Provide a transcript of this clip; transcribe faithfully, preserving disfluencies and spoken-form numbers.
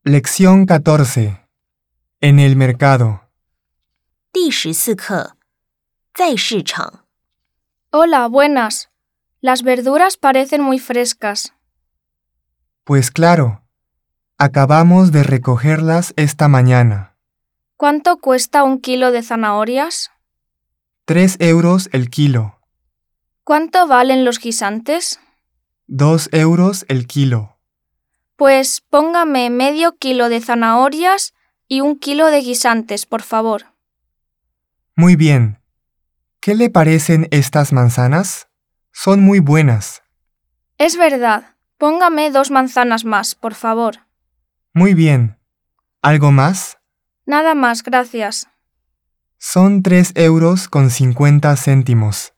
Lección catorce. En el mercado. 第十四课，在市场。 Hola, buenas. Las verduras parecen muy frescas. Pues claro, acabamos de recogerlas esta mañana. ¿Cuánto cuesta un kilo de zanahorias? Tres euros el kilo. ¿Cuánto valen los guisantes? Dos euros el kilo. Pues póngame medio kilo de zanahorias y un kilo de guisantes, por favor. Muy bien. ¿Qué le parecen estas manzanas? Son muy buenas. Es verdad. Póngame dos manzanas más, por favor. Muy bien. ¿Algo más? Nada más, gracias. Son tres euros con cincuenta céntimos.